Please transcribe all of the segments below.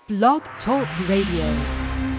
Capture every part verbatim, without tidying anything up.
Blog Talk Radio.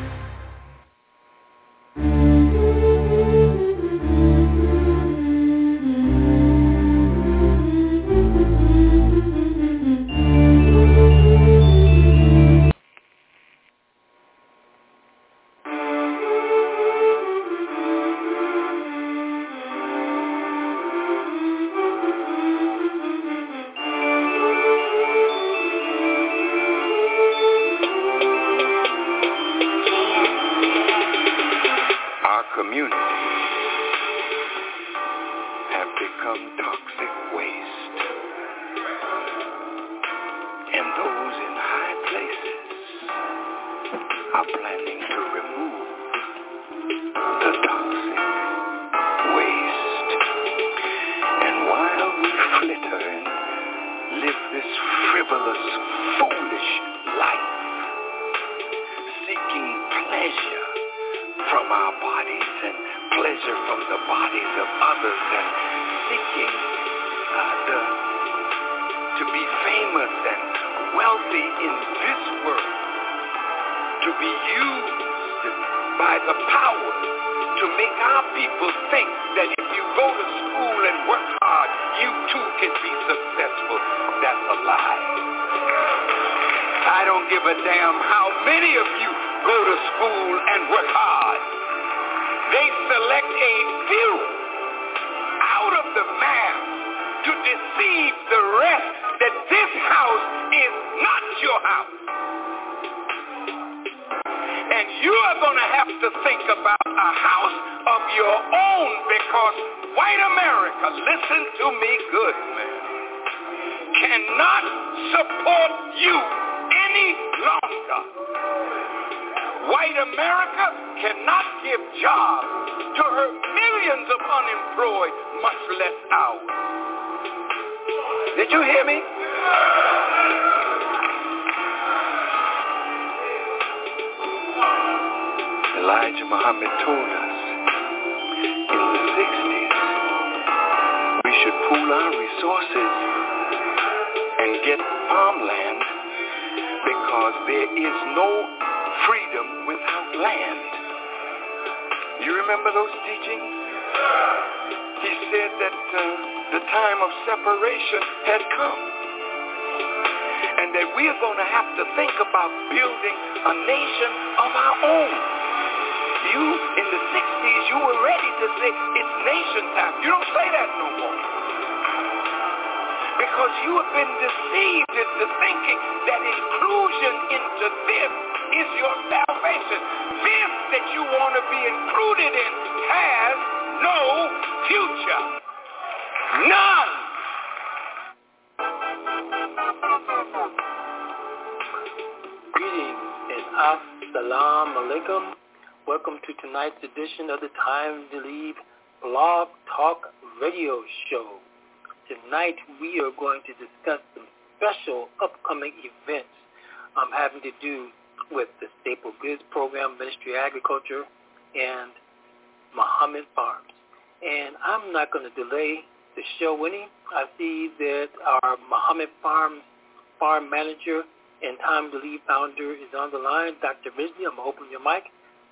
Edition of the Time to Leave Blog Talk Radio Show. Tonight we are going to discuss some special upcoming events um, having to do with the Staple Goods Program, Ministry of Agriculture, and Muhammad Farms. And I'm not going to delay the show any. I see that our Muhammad Farms farm manager and Time to Leave founder is on the line. Doctor Ridgely, I'm going to open your mic.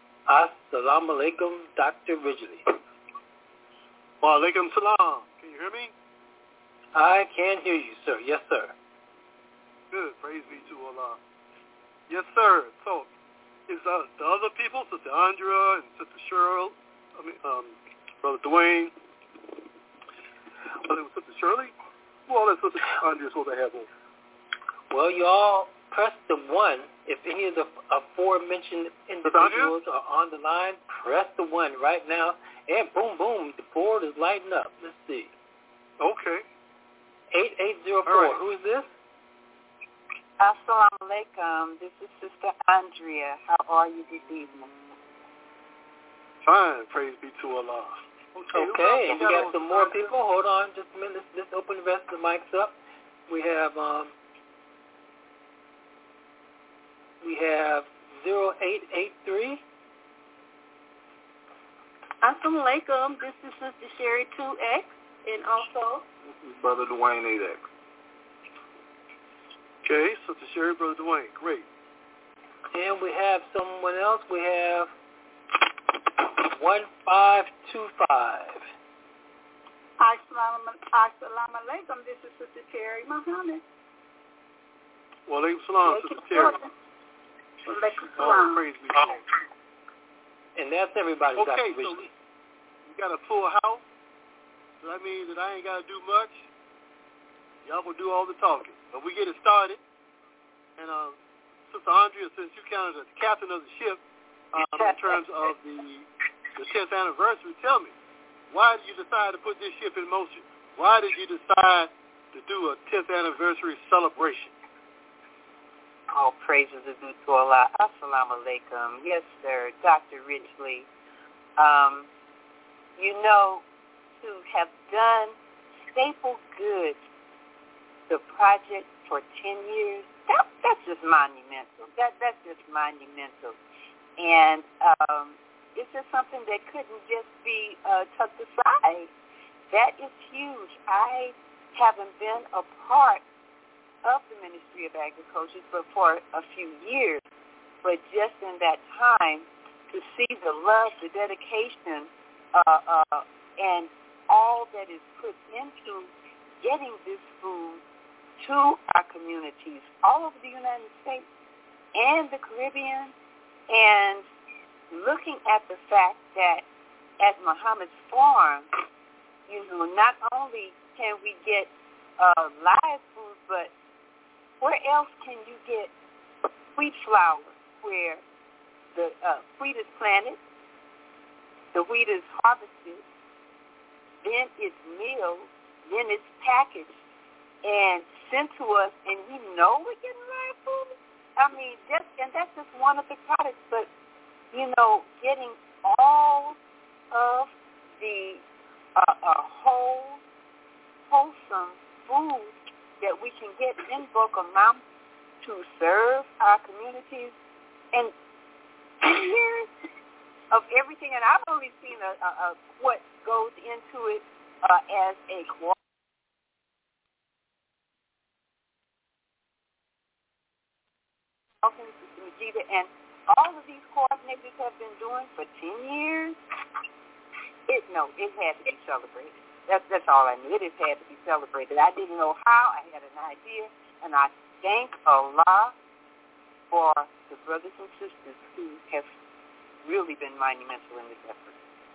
Assalamu alaikum, Doctor Ridgely. Wa alaikum salam. Can you hear me? I can hear you, sir. Yes, sir. Good. Praise be to Allah. Yes, sir. So, is uh, the other people, Sister Andrea and Sister Cheryl, I mean, um, Brother Dwayne, uh, Sister Shirley, who all that Sister Andrea supposed to have on? Well, you all press the one. If any of the aforementioned individuals are on the line, press the one right now, and boom, boom, the board is lighting up. Let's see. Okay. eight eight zero four. Right. Who is this? Assalamu alaikum. This is Sister Andrea. How are you this evening? Fine. Praise be to Allah. Okay. Okay. And we got some more people. Hold on just a minute. Let's, let's open the rest of the mics up. We have... um. We have zero eight eight three. Assalamu alaikum. This is Sister Sherry two X. And also... This is Brother Dwayne eight X. Okay, Sister Sherry, Brother Dwayne. Great. And we have someone else. We have one five two five. Assalamu alaikum. This is Sister Terry Muhammad. Wa alaikum salam, Sister Terry. Alaikum Oh, salam. praise be to God. And that's everybody, Okay, Doctor so Ridgely. we got a full house. So that means that I ain't got to do much. Y'all will do all the talking. But we get it started. And uh, Sister Andrea, since you kind of the captain of the ship um, in terms of the the tenth anniversary, tell me, why did you decide to put this ship in motion? Why did you decide to do a tenth anniversary celebration? All praises are due to Allah. Assalamu alaikum. Yes, sir. Doctor Ridgely. Um, you know, to have done Staple Goods, the project for ten years, that, that's just monumental. That That's just monumental. And um, it's just something that couldn't just be uh, tucked aside. That is huge. I haven't been a part of the Ministry of Agriculture but for a few years. But just in that time, to see the love, the dedication, uh, uh, and all that is put into getting this food to our communities all over the United States and the Caribbean, and looking at the fact that at Muhammad's Farm, you know, not only can we get uh, live food, but where else can you get wheat flour where the uh, wheat is planted, the wheat is harvested, then it's milled, then it's packaged and sent to us, and we know we're getting live food? I mean, just, and that's just one of the products, but, you know, getting all of the uh, uh, whole, wholesome food that we can get in bulk amounts to serve our communities. And years of everything, and I've only seen a, a, a what goes into it uh, as a cooperative. And all of these coordinators have been doing for ten years. It no, it had to be celebrated. That's that's all I knew. It has had to be celebrated. I didn't know how. I had an idea, and I thank Allah for the brothers and sisters who have really been monumental in this effort.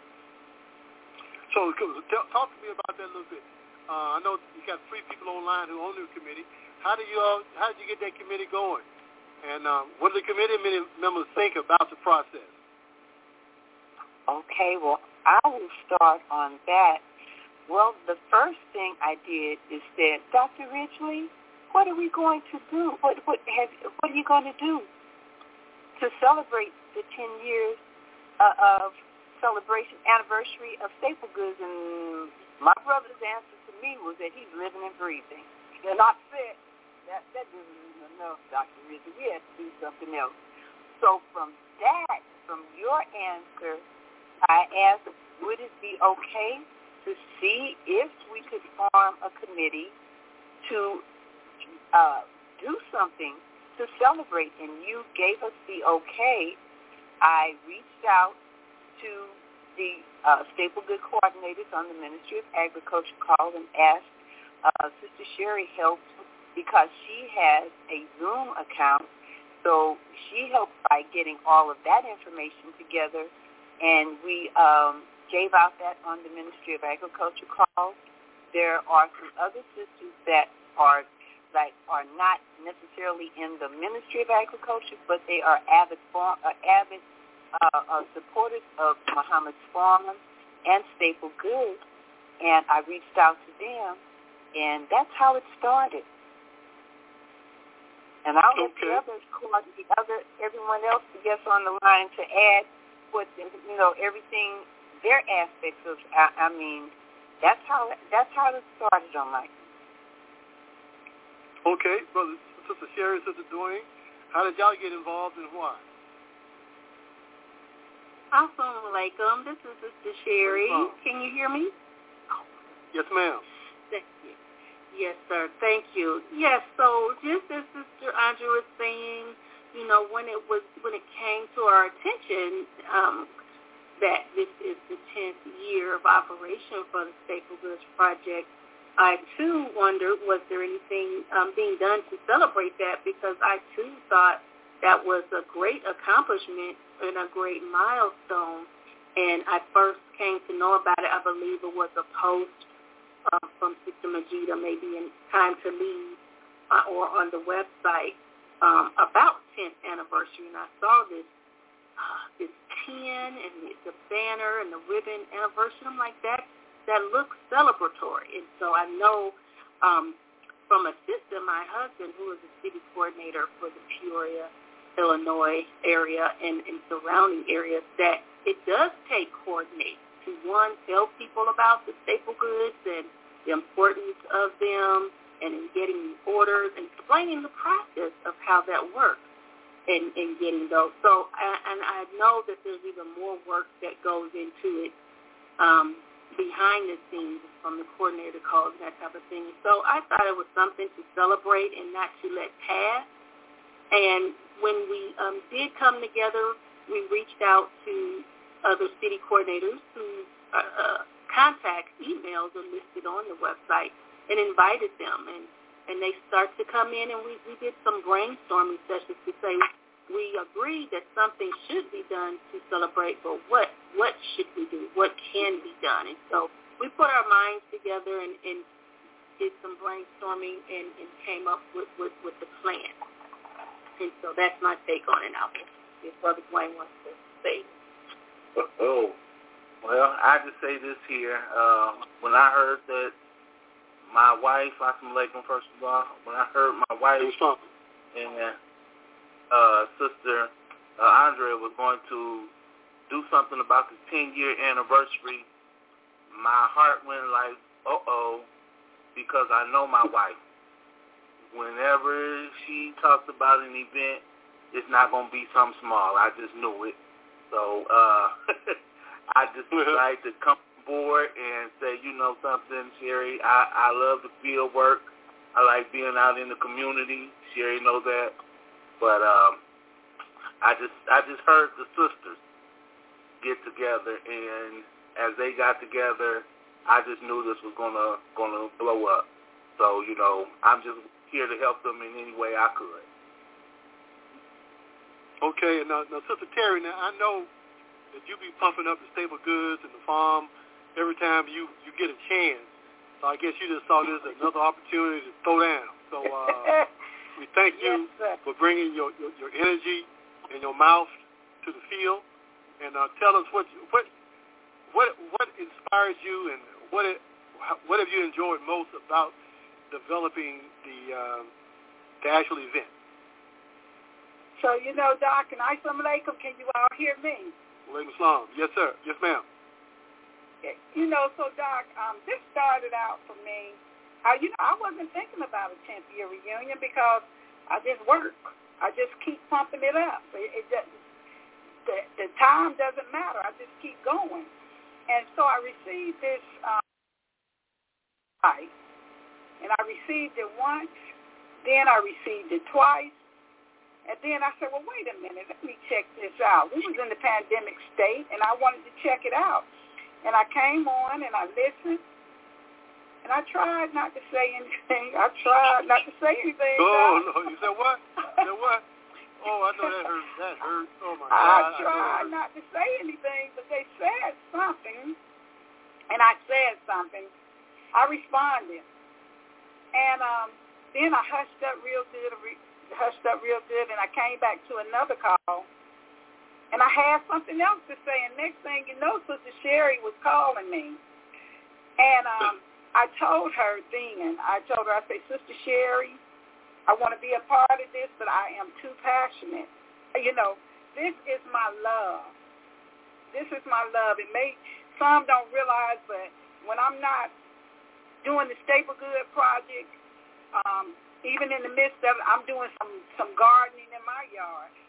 So talk to me about that a little bit. Uh, I know you got three people online who own the committee. How do you all, how did you get that committee going? And um, what do the committee members think about the process? Okay, well, I will start on that. Well, the first thing I did is said, Doctor Ridgely, what are we going to do? What what have what are you going to do to celebrate the ten years uh, of celebration anniversary of Staple Goods? And my brother's answer to me was that he's living and breathing. And I said, that that isn't enough, Doctor Ridgely. We have to do something else. So from that, from your answer, I asked, would it be okay to see if we could form a committee to uh, do something to celebrate? And you gave us the okay. I reached out to the uh, Staple Good coordinators on the Ministry of Agriculture, called and asked uh, Sister Sherry help because she has a Zoom account. So she helped by getting all of that information together, and we um, gave out that on the Ministry of Agriculture call. There are some other sisters that are like are not necessarily in the Ministry of Agriculture, but they are avid farm, uh, avid uh, uh, supporters of Muhammad's Farm and Staple Goods, and I reached out to them, and that's how it started. And I'll let okay. the others, the other, everyone else, I guess, on the line to add what, you know, everything, their aspects of. I, I mean, that's how that's how it started on my. Okay, brother, Sister Sherry, Sister Dwayne, how did y'all get involved and why? Assalamu alaikum. This is Sister Sherry. Can you hear me? Yes, ma'am. Thank you. Yes, sir. Thank you. Yes, so just as Sister Andrea was saying, you know, when it was when it came to our attention um, that this is the tenth year of operation for the Staple Goods Project, I too wondered, was there anything um, being done to celebrate that? Because I too thought that was a great accomplishment and a great milestone. And I first came to know about it, I believe it was a post uh, from Sister Majida, maybe in Time to Lead uh, or on the website um, about tenth anniversary. And I saw this uh, this tin and the, the banner and the ribbon anniversary. I'm like, that that looks celebratory. And so I know um, from a sister, my husband, who is the city coordinator for the Peoria, Illinois area and, and surrounding areas, that it does take coordinate to, one, tell people about the staple goods and the importance of them and in getting orders and explaining the process of how that works in, in getting those. So, and I know that there's even more work that goes into it um, behind the scenes from the coordinator calls and that type of thing. So I thought it was something to celebrate and not to let pass. And when we um, did come together, we reached out to other city coordinators whose uh, uh, contact emails are listed on the website and invited them. And, and they started to come in, and we, we did some brainstorming sessions to say we agreed that something should be done to celebrate, but what what should we do? What can be done? And so we put our minds together and, and did some brainstorming and, and came up with, with, with the plan. And so that's my take on it now. If Brother Dwayne wants to say. Oh, well, I just say this here. Uh, when I heard that my wife, Assalamu alaikum, first of all, when I heard my wife and uh, sister uh, Andrea was going to do something about the ten-year anniversary, my heart went like, uh-oh, because I know my wife. Whenever she talks about an event, it's not going to be something small. I just knew it. So uh, I just decided to come aboard and say, you know something, Sherry, I, I love the field work. I like being out in the community. Sherry knows that. But um, I just I just heard the sisters get together, and as they got together, I just knew this was gonna gonna blow up. So, you know, I'm just here to help them in any way I could. Okay, and now, now Sister Terry, now I know that you be pumping up the staple goods and the farm every time you, you get a chance. So I guess you just saw this as another opportunity to throw down. So uh, we thank you yes, for bringing your, your, your energy and your mouth to the field. And uh, tell us what what what what inspires you and what it, what have you enjoyed most about developing the uh, the actual event? So, you know, Doc, and Assalamu alaikum, can you all hear me? Walaikum salam. Yes, sir. Yes, ma'am. You know, so, Doc, um, this started out for me. Uh, you know, I wasn't thinking about a tenth year reunion because I just work. I just keep pumping it up. It, it doesn't, the, the time doesn't matter. I just keep going. And so I received this um, right, and I received it once, then I received it twice, and then I said, well, wait a minute, let me check this out. We was in the pandemic state, and I wanted to check it out. And I came on, and I listened, and I tried not to say anything. I tried not to say anything. Oh, no, you said what? You said what? Oh, I know that hurt. That hurt. Oh, my God. I tried not to say anything, but they said something, and I said something. I responded. And um, then I hushed up real good, hushed up real good, and I came back to another call, and I had something else to say. And next thing you know, Sister Sherry was calling me. And um, I told her then, I told her, I said, Sister Sherry, I want to be a part of this, but I am too passionate. You know, this is my love. This is my love. It may, some don't realize, but when I'm not doing the Staple Good Project, um, even in the midst of it, I'm doing some, some gardening in my yard. I,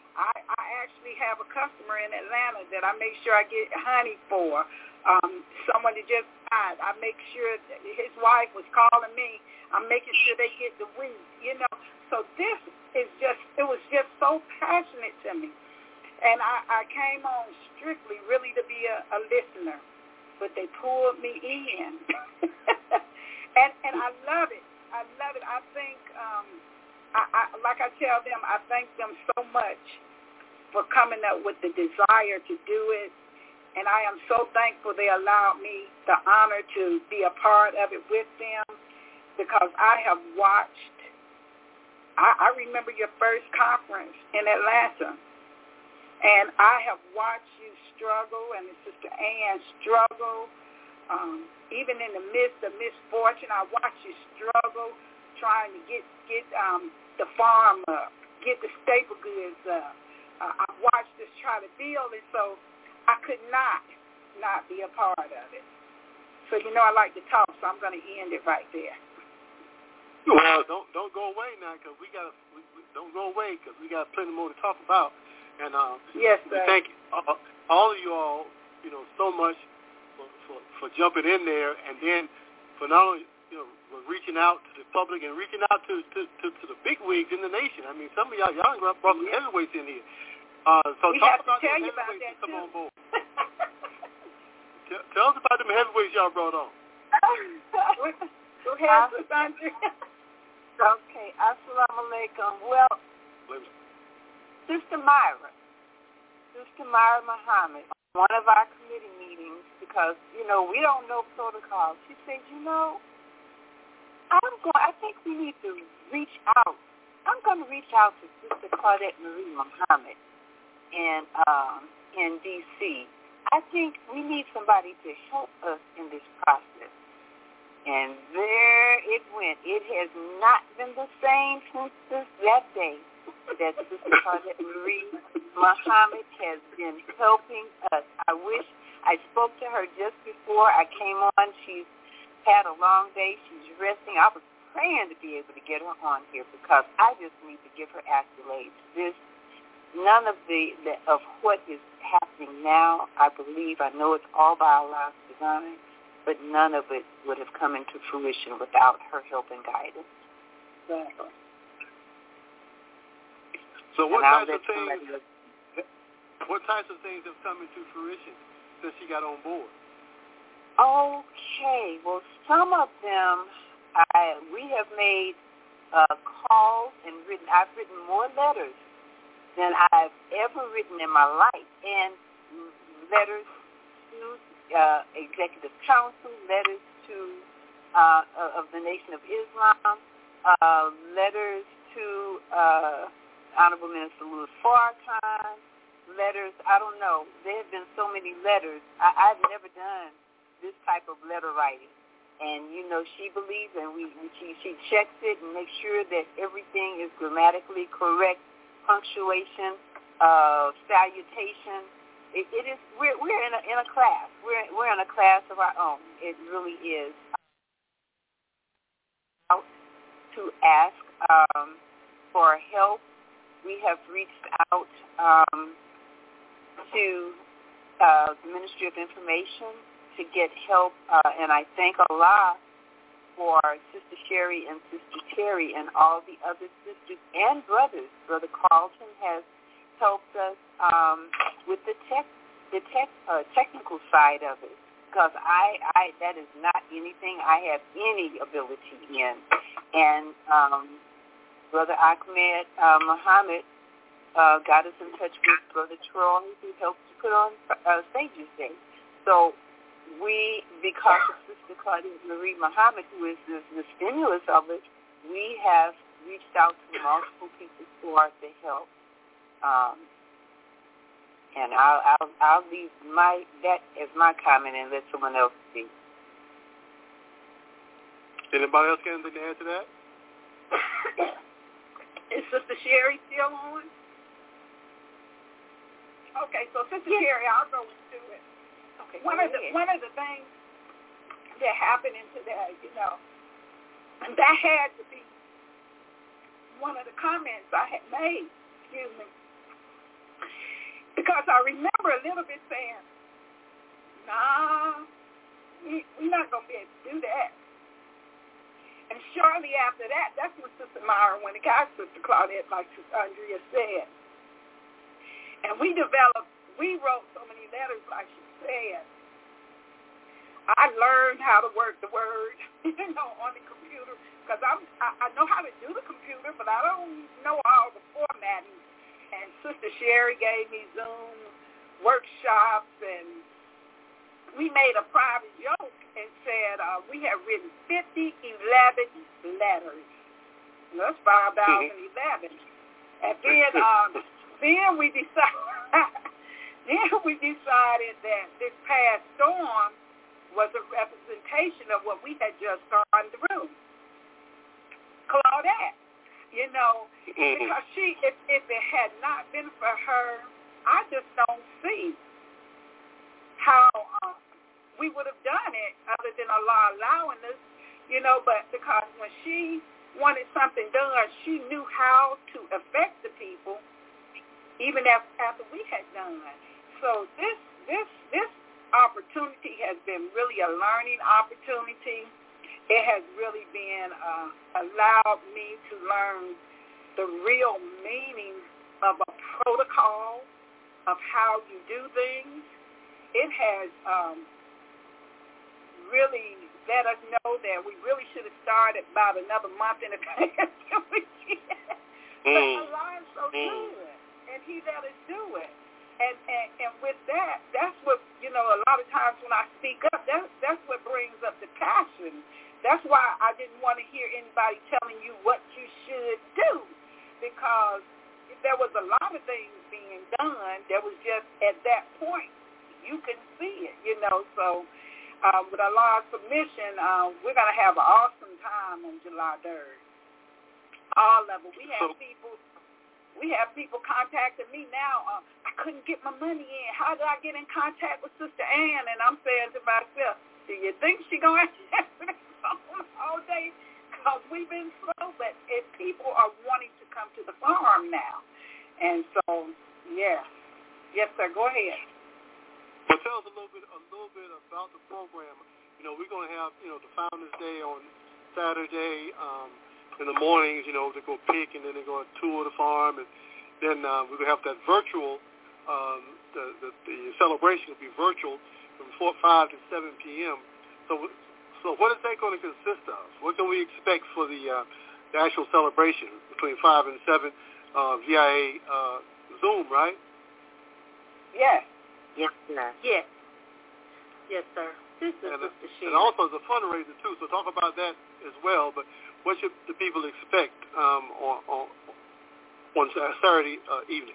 I actually have a customer in Atlanta that I make sure I get honey for. Um, someone that just died, I make sure that his wife was calling me. I'm making sure they get the weed, you know. So this is just, it was just so passionate to me. And I, I came on strictly really to be a, a listener, but they pulled me in. and and I love it. I love it. I think, um, I, I, like I tell them, I thank them so much for coming up with the desire to do it. And I am so thankful they allowed me the honor to be a part of it with them, because I have watched, I, I remember your first conference in Atlanta, and I have watched you struggle, and Sister Ann struggle, um, even in the midst of misfortune. I watched you struggle trying to get, get um, the farm up, get the staple goods up. Uh, I watched us try to build it, so I could not not be a part of it. So, you know, I like to talk, so I'm going to end it right there. Well, don't don't go away now, because we got we, we, don't go away because we got plenty more to talk about. And uh, yes, sir. Thank you, uh, all of you all, you know, so much for, for for jumping in there, and then for not only you know reaching out to the public and reaching out to to, to, to the big wigs in the nation. I mean, some of y'all y'all brought some heavyweights in here. Uh, so we talk have about to tell them you about heavyweights that that come too. on board. tell, tell us about them heavyweights y'all brought on. Go ahead, Sister Andrea. Okay, assalamu alaikum. Well, Sister Myra, Sister Myra Muhammad, one of our committee meetings, because, you know, we don't know protocol, she said, you know, I'm going, I think we need to reach out. I'm going to reach out to Sister Claudette Marie Muhammad in, um, in D C I think we need somebody to help us in this process. And there it went. It has not been the same since this, that day that Sister Claudette Marie Muhammad has been helping us. I wish I spoke to her just before I came on. She's had a long day. She's resting. I was praying to be able to get her on here because I just need to give her accolades. This, none of the, the of what is happening now, I believe, I know it's all by Allah's design, but none of it would have come into fruition without her help and guidance. Exactly. So what and types of things? Look. What types of things have come into fruition since she got on board? Okay. Well, some of them, I we have made uh, calls and written. I've written more letters than I've ever written in my life, and letters to uh, Executive Council, letters to uh, of the Nation of Islam, uh, letters to uh, Honorable Minister Louis Farrakhan, letters. I don't know. There have been so many letters. I, I've never done this type of letter writing. And, you know, she believes, and we, she, she checks it and makes sure that everything is grammatically correct, punctuation, uh, salutation. It, it is, we're, we're in a, in a class. We're, we're in a class of our own. It really is. To ask um, for help, we have reached out um, to uh, the Ministry of Information to get help, uh, and I thank Allah for Sister Sherry and Sister Terry and all the other sisters and brothers. Brother Carlton has helped us um, with the tech, the tech, uh, technical side of it, because I, I, that is not anything I have any ability in. And um, Brother Ahmed uh, Muhammad uh, got us in touch with Brother Troy, who helped to put on uh, Sages Day. So we, because of Sister Claudette Marie Muhammad, who is the, the stimulus of it, we have reached out to multiple people for the help. Um, and I'll, I'll, I'll leave my that as my comment and let someone else speak. Anybody else got anything to add to that? Is Sister Sherry still on? Okay, so Sister yes. Sherry, I'll go into it. Okay, one of the ahead. one of the things that happened into that, you know, and that had to be one of the comments I had made. Excuse me. because I remember a little bit saying, nah, we, we're not going to be able to do that. And shortly after that, that's when Sister Myra went and got Sister Claudette, like Sister Andrea said. And we developed, we wrote so many letters, like she said. I learned how to work the word, you know, on the computer, because I'm, I, I know how to do the computer, but I don't know all the formatting. And Sister Sherry gave me Zoom workshops, and we made a private joke and said uh, we have written fifty eleven letters. And that's five thousand eleven. And then, um, then we decided, then we decided that this past storm was a representation of what we had just gone through. Claudette, you know, because she, if, if it had not been for her, I just don't see how uh, we would have done it other than Allah allowing us, you know, but because when she wanted something done, she knew how to affect the people even after we had done. So this, this, this opportunity has been really a learning opportunity. It has really been uh, allowed me to learn the real meaning of a protocol of how you do things. It has um, really let us know that we really should have started about another month in advance than we did. But Allah is so good, and He let us do it. And, and and with that, that's what, you know, a lot of times when I speak up, that, that's what brings up the passion. That's why I didn't want to hear anybody telling you what you should do, because there was a lot of things being done. There was just, at that point, you can see it, you know. So uh, with Allah's permission, uh, we're going to have an awesome time on July third. All of them. We have people... We have people contacting me now. Uh, I couldn't get my money in. How do I get in contact with Sister Ann? And I'm saying to myself, do you think she's going to answer the phone all day? Because we've been slow. But if people are wanting to come to the farm now. And so, yeah. Yes, sir. Go ahead. Well, tell us a little bit, a little bit about the program. You know, we're going to have, you know, the Founders Day on Saturday. Um, in the mornings, you know, they go pick, and then they go tour the farm, and then uh, we're going to have that virtual, um, the, the, the celebration will be virtual from four, five to seven p.m. So so what is that going to consist of? What can we expect for the, uh, the actual celebration between five and seven uh, via uh, Zoom, right? Yes. Yes, sir. Yes. Yes, sir. This is and, Sister Sherry. And also it's a fundraiser, too, so talk about that as well, but what should the people expect um, on, on, on Saturday uh, evening?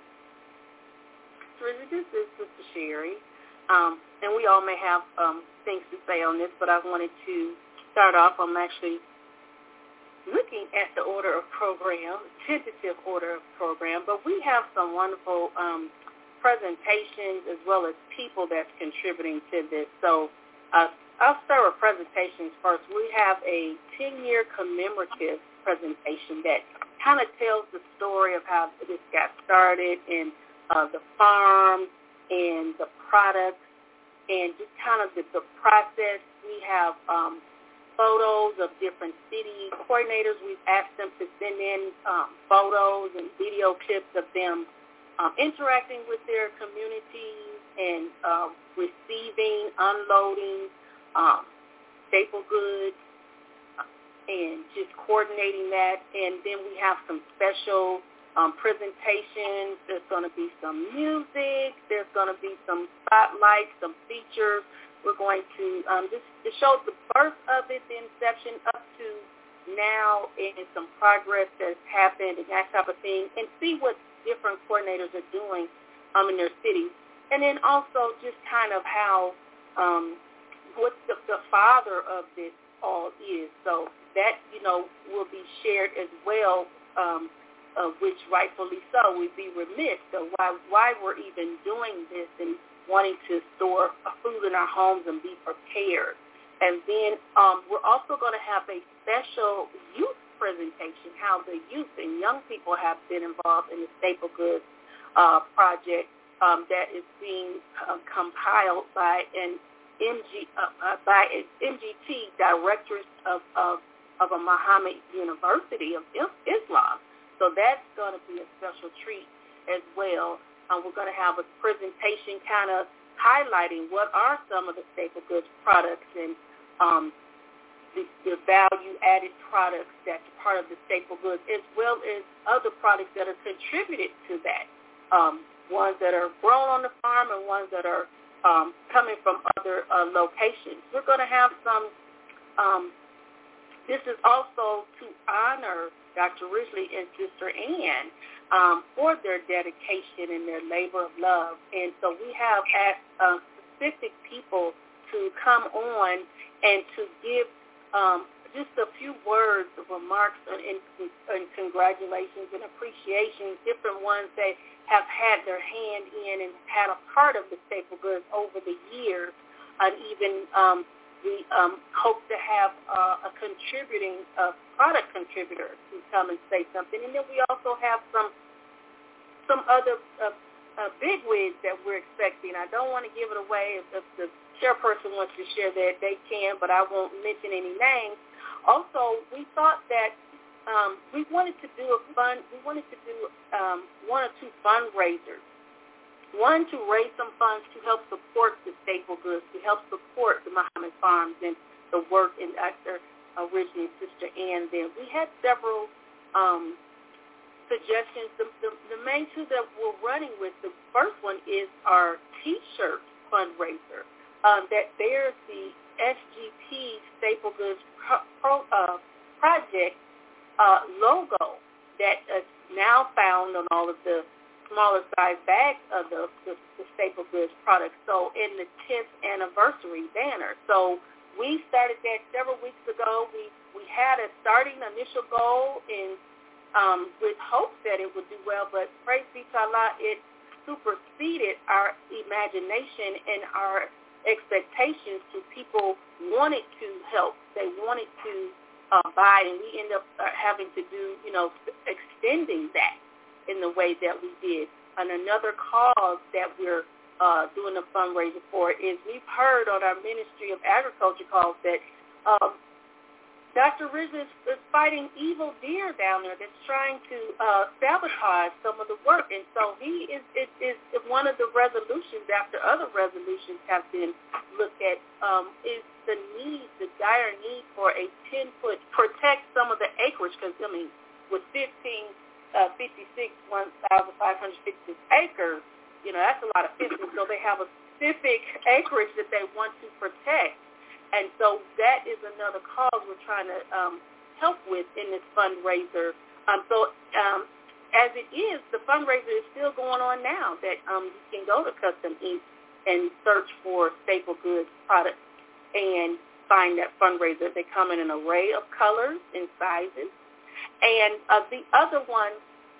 This is Sister Sherry, um, and we all may have um, things to say on this, but I wanted to start off. I'm actually looking at the order of program, tentative order of program, but we have some wonderful um, presentations as well as people that's contributing to this. So uh, I'll start with presentations first. We have a ten-year commemorative presentation that kind of tells the story of how this got started and uh, the farm and the products and just kind of the, the process. We have um, photos of different city coordinators. We've asked them to send in um, photos and video clips of them um, interacting with their communities and uh, receiving, unloading, Um, staple goods, and just coordinating that. And then we have some special um, presentations. There's going to be some music. There's going to be some spotlights, some features. We're going to um, just to show the birth of it, the inception up to now, and some progress that's happened and that type of thing, and see what different coordinators are doing um, in their cities. And then also just kind of how um, what the, the father of this all is. So that, you know, will be shared as well, um, uh, which rightfully so. We'd be remiss of why, why we're even doing this and wanting to store food in our homes and be prepared. And then um, we're also going to have a special youth presentation, how the youth and young people have been involved in the Staple Goods uh, project. um, that is being uh, compiled by an M G uh, uh, by an M G T, Directors of, of of a Muhammad University of Islam. So that's going to be a special treat as well. Uh, we're going to have a presentation kind of highlighting what are some of the staple goods products and um, the, the value-added products that's part of the staple goods, as well as other products that are contributed to that. Um, ones that are grown on the farm and ones that are um, coming from other uh, locations. We're going to have some, um, this is also to honor Doctor Ridgely and Sister Ann um, for their dedication and their labor of love. And so we have asked uh, specific people to come on and to give um, just a few words of remarks and, and congratulations and appreciation, different ones that have had their hand in and had a part of the staple goods over the years, and even um, we um, hope to have uh, a contributing uh, product contributor to come and say something. And then we also have some some other uh, uh, bigwigs that we're expecting. I don't want to give it away. If, if the chairperson wants to share that, they can, but I won't mention any names. Also, we thought that um, we wanted to do a fund. We wanted to do um, one or two fundraisers. One, to raise some funds to help support the staple goods, to help support the Muhammad Farms and the work in Doctor Ridgely and Sister Ann. Then we had several um, suggestions. The, the, the main two that we're running with, the first one is our T-shirt fundraiser um, that bears the S G P Staple Goods Pro, Pro, uh, Project uh, logo that is now found on all of the smaller size bags of the, the, the Staple Goods products. So in the tenth anniversary banner. So we started that several weeks ago. We we had a starting initial goal in um, with hopes that it would do well, but praise be to Allah, it superseded our imagination and our expectations to people wanted to help. They wanted to uh, buy, and we end up uh, having to do, you know, extending that in the way that we did. And another cause that we're uh, doing a fundraiser for is we've heard on our Ministry of Agriculture calls that um, Doctor Ridgely is, is fighting evil deer down there that's trying to uh, sabotage some of the work. And so he is, is, is one of the resolutions, after other resolutions have been looked at, um, is the need, the dire need for a ten-foot, protect some of the acreage, because, I mean, with fifteen, uh, fifty-six, one thousand five hundred fifty-six acres, you know, that's a lot of fifty. So they have a specific acreage that they want to protect. And so that is another cause we're trying to um, help with in this fundraiser. Um, so um, as it is, the fundraiser is still going on now, that um, you can go to Custom Ink and search for staple goods products and find that fundraiser. They come in an array of colors and sizes. And uh, the other one,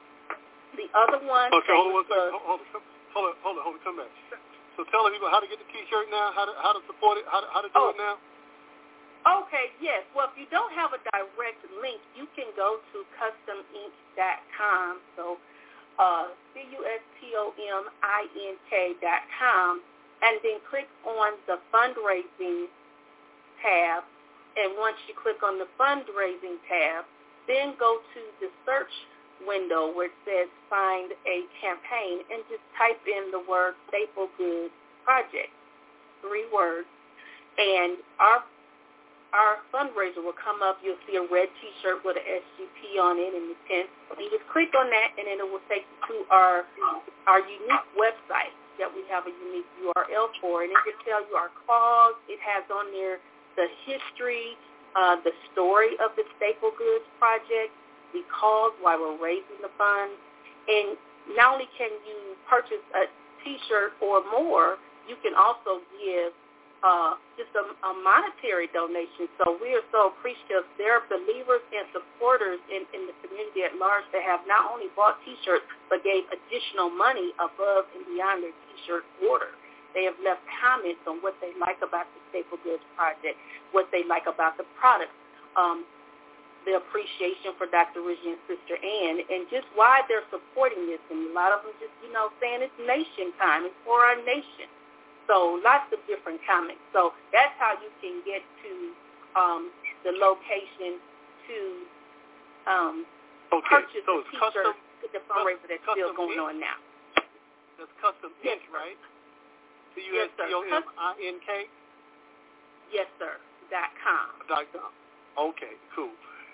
the other one... Okay, hold on one second. Hold on, hold on, hold on, hold on, come back. So tell people how to get the T-shirt now, how to how to support it, how to, how to do oh. it now. Okay, yes. Well, if you don't have a direct link, you can go to custom ink dot com. So uh, C U S T O M I N K dot com, and then click on the fundraising tab. And once you click on the fundraising tab, then go to the search window where it says find a campaign, and just type in the word Staple Goods Project, three words, and our our fundraiser will come up. You'll see a red T-shirt with an S G P on it in the tent. You just click on that, and then it will take you to our our unique website that we have a unique U R L for, and it will tell you our cause. It has on there the history, uh, the story of the Staple Goods Project, the cause, why we're raising the funds. And not only can you purchase a T-shirt or more, you can also give uh, just a, a monetary donation. So we are so appreciative. There are believers and supporters in, in the community at large that have not only bought T-shirts, but gave additional money above and beyond their T-shirt order. They have left comments on what they like about the Staple Goods Project, what they like about the products. Um, the appreciation for Doctor Reggie and Sister Ann, and just why they're supporting this. And a lot of them just, you know, saying it's nation time. It's for our nation. So lots of different comments. So that's how you can get to um, the location to um, okay. purchase so the T-shirt with the fundraiser that's still going ink? on now. That's custom yes, ink, right? C U Yes, S sir. T O M I N K? Yes, sir. Dot com. Dot com. Okay, cool.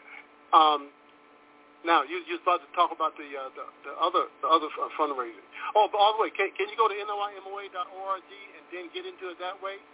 Um, now you you're about to talk about the uh, the, the other the other uh, fundraising. Oh, by the way, can, can you go to N O I M O A dot org and then get into it that way?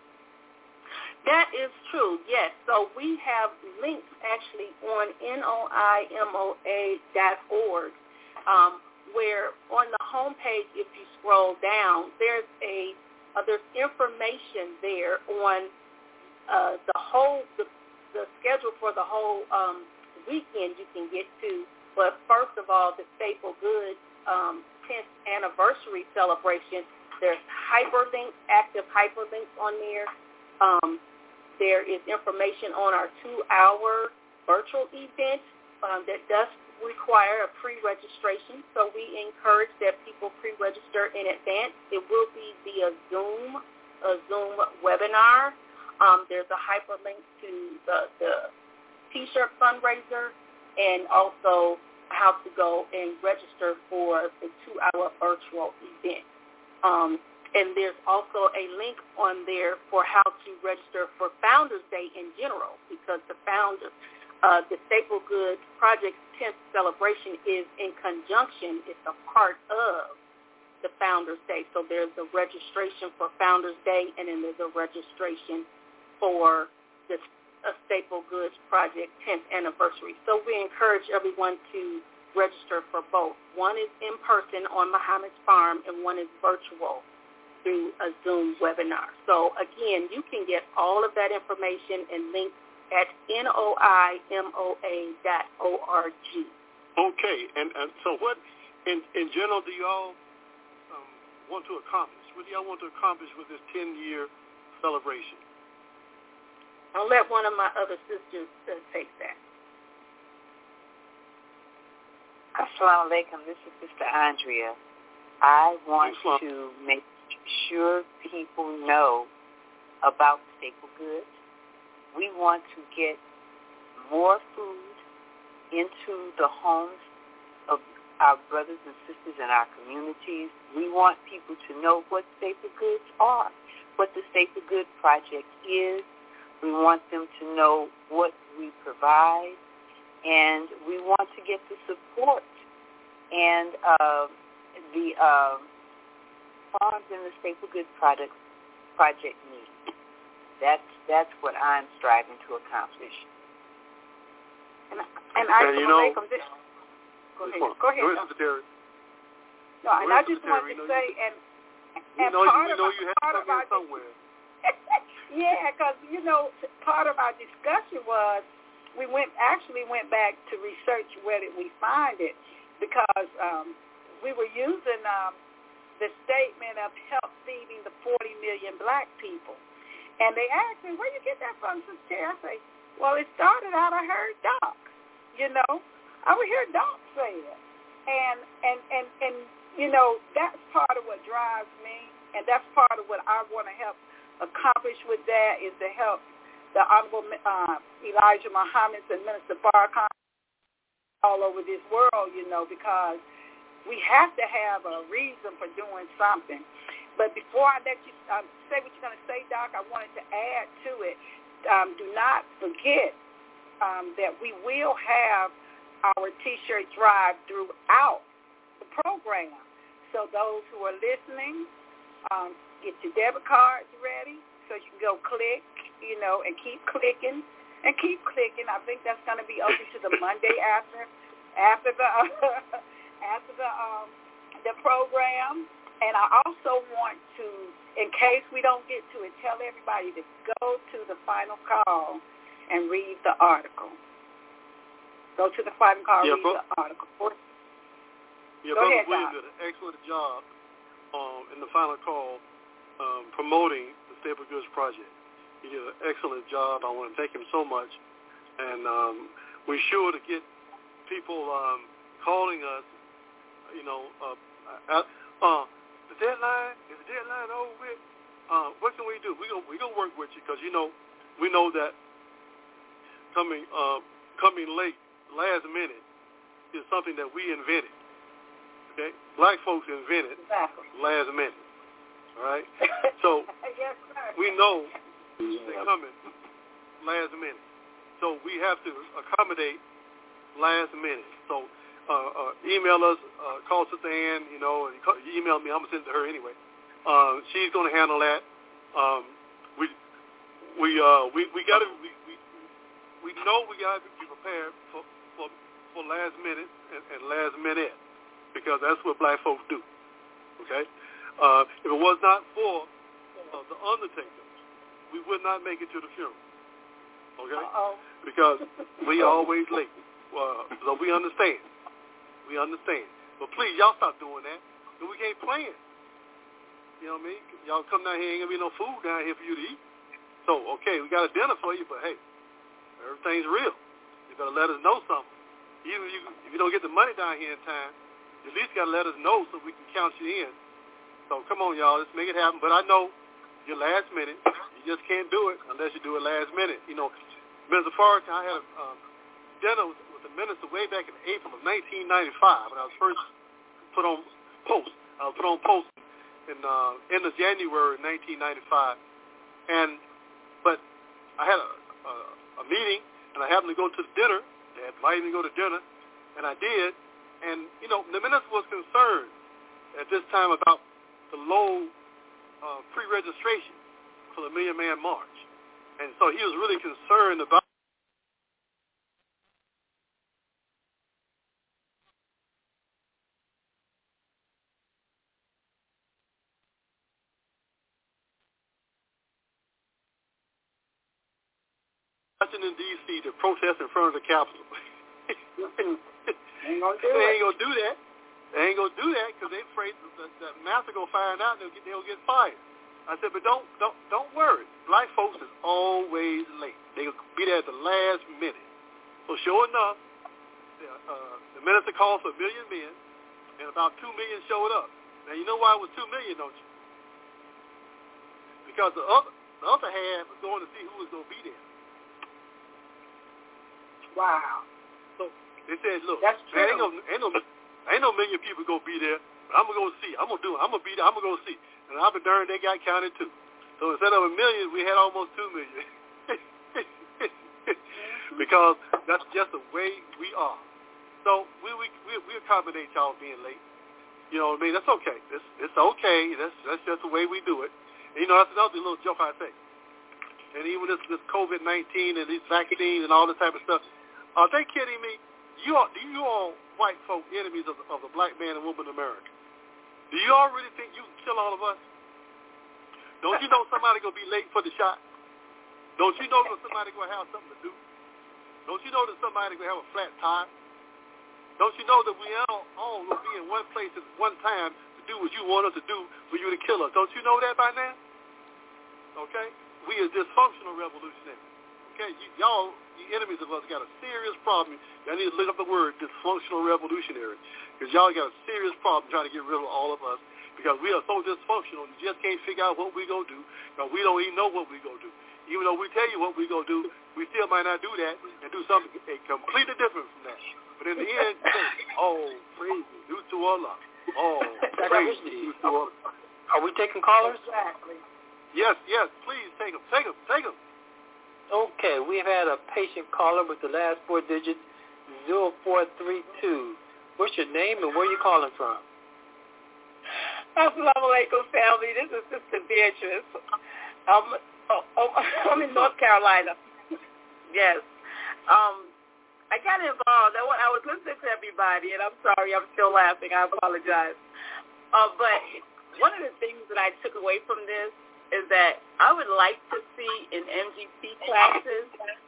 That is true, yes. So we have links actually on N O I M O A dot org, um, where on the homepage, if you scroll down, there's a uh, there's information there on uh, the whole the, the schedule for the whole um, weekend you can get to. But first of all, the Staple Goods um, tenth anniversary celebration. There's hyperlinks, active hyperlinks on there. Um, there is information on our two-hour virtual event um, that does require a pre-registration. So we encourage that people pre-register in advance. It will be via Zoom, a Zoom webinar. Um, there's a hyperlink to the, the T-shirt fundraiser and also how to go and register for the two-hour virtual event. Um, and there's also a link on there for how to register for Founders Day in general, because the founders, uh, the Staple Goods Project's tenth celebration is in conjunction, it's a part of the Founders Day. So there's a registration for Founders Day, and then there's a registration for the uh, Staple Goods Project tenth anniversary. So we encourage everyone to register for both. One is in person on Muhammad's Farm, and one is virtual through a Zoom webinar. So again, you can get all of that information and links at N O I M O A dot org. Okay, and, and so what, in, in general, do y'all um, want to accomplish? What do y'all want to accomplish with this ten-year celebration? I'll let one of my other sisters uh, take that. Assalamu alaikum. This is Sister Andrea. I want Thanks, to make sure people know about Staple Goods. We want to get more food into the homes of our brothers and sisters in our communities. We want people to know what Staple Goods are, what the Staple Goods Project is. We want them to know what we provide, and we want to get the support and uh, the uh, farms in the Staple Goods Project project need. That's that's what I'm striving to accomplish. And and I and you know, this, go ahead. Go ahead. Go ahead, no, and I just want to say, and and know, part you, of know our, you have part of our somewhere. yeah, because you know, part of our discussion was we went actually went back to research where did we find it, because um, we were using um, the statement of help feeding the forty million black people. And they asked me, where you get that from, Sister Cherry? I say, well, it started out, I heard Doc, you know. I would hear Doc say it. And, and, and, and, you know, that's part of what drives me, and that's part of what I want to help accomplish with that, is to help the Honorable uh, Elijah Muhammad and Minister Farrakhan all over this world, you know, because we have to have a reason for doing something. But before I let you um, say what you're going to say, Doc, I wanted to add to it, um, do not forget um, that we will have our T-shirt drive throughout the program. So those who are listening, um, get your debit cards ready so you can go click, you know, and keep clicking and keep clicking. I think that's going to be open to the Monday after after the uh, after the um, the program. And I also want to, in case we don't get to it, tell everybody to go to the final call and read the article. Go to the final call, yeah, read bro- the article. Yeah, go Brother ahead, William Doc. did an excellent job um, in the final call um, promoting the Staple Goods Project. He did an excellent job. I want to thank him so much. And um, we're sure to get people um, calling us, you know, uh, uh, uh, the deadline, is the deadline over with? Uh, what can we do? We're going we gonna work with you because, you know, we know that coming uh, coming late, last minute, is something that we invented. Okay? Black folks invented exactly. last minute. All right? So yes, we know they're coming last minute. So we have to accommodate last minute. So uh, uh, email us, uh, call Sister Ann, you know, and you email me. I'm going to send it to her anyway. Uh, she's going to handle that. Um, we we uh, we we got to we, we we know we got to be prepared for, for for last minute and, and last minute because that's what black folks do. Okay, uh, if it was not for uh, the undertaker, we would not make it to the funeral. Okay, Uh-oh. because we always late. Uh, so we understand. We understand. But please, y'all stop doing that. And we can't plan. You know what I mean? Y'all come down here, ain't gonna be no food down here for you to eat. So, okay, we got a dinner for you, but hey, everything's real. You better let us know something. Even if you, if you don't get the money down here in time, you at least got to let us know so we can count you in. So come on, y'all, let's make it happen. But I know you're last minute. You just can't do it unless you do it last minute. You know, Mister Farrakhan, I had a um, dinner with, with the minister way back in April of nineteen ninety-five when I was first put on post. I was put on post in uh, end of January nineteen ninety-five. And but I had a, a, a meeting, and I happened to go to the dinner. They invited me to go to dinner, and I did. And, you know, the minister was concerned at this time about the low uh, pre-registration for the Million Man March. And so he was really concerned about Washington, D C to protest in front of the Capitol. ain't gonna do they it. ain't going to do that. They ain't going to do that because they're afraid that the master going to find out and they'll get, they'll get fired. I said, but don't don't don't worry. Black folks is always late. They'll be there at the last minute. So sure enough, uh, the minister called for a million men, and about two million showed up. Now, you know why it was two million, don't you? Because the other, the other half was going to see who was going to be there. Wow. So they said, look, That's true. ain't no, ain't no, ain't no million people going to be there, but I'm going to go see. I'm going to do it. I'm going to be there. I'm going to go see. And I'll be darned, they got counted too. So instead of a million, we had almost two million. Because that's just the way we are. So we we we, we accommodate y'all being late. You know what I mean? That's okay. It's it's okay. That's that's just the way we do it. And, you know, that's another little joke I say. And even this this COVID nineteen and these vaccines and all this type of stuff, are they kidding me? You all, do you all white folk enemies of the, of the black man and woman in America? Do you all really think you can kill all of us? Don't you know somebody going to be late for the shot? Don't you know that somebody going to have something to do? Don't you know that somebody going to have a flat tire? Don't you know that we all, all will be in one place at one time to do what you want us to do for you to kill us? Don't you know that by now? Okay? We are dysfunctional revolutionaries. Okay? You, y'all, you enemies of us, got a serious problem. Y'all need to look up the word dysfunctional revolutionary because y'all got a serious problem trying to get rid of all of us because we are so dysfunctional. You just can't figure out what we're going to do because we don't even know what we're going to do. Even though we tell you what we're going to do, we still might not do that and do something completely different from that. But in the end, you say, oh, praise due to Allah. Oh, praise due to Allah. Are we taking callers? Exactly. Yes, yes, please take them, take them, take them. Okay, we've had a patient caller with the last four digits, zero four three two. What's your name and where are you calling from? Assalamu alaikum, family. This is Sister Beatrice. Um, oh, oh, I'm in North Carolina. Yes. Um, I got involved. I, I was listening to everybody, and I'm sorry, I'm still laughing. I apologize. Uh, but one of the things that I took away from this is that I would like to see in M G P classes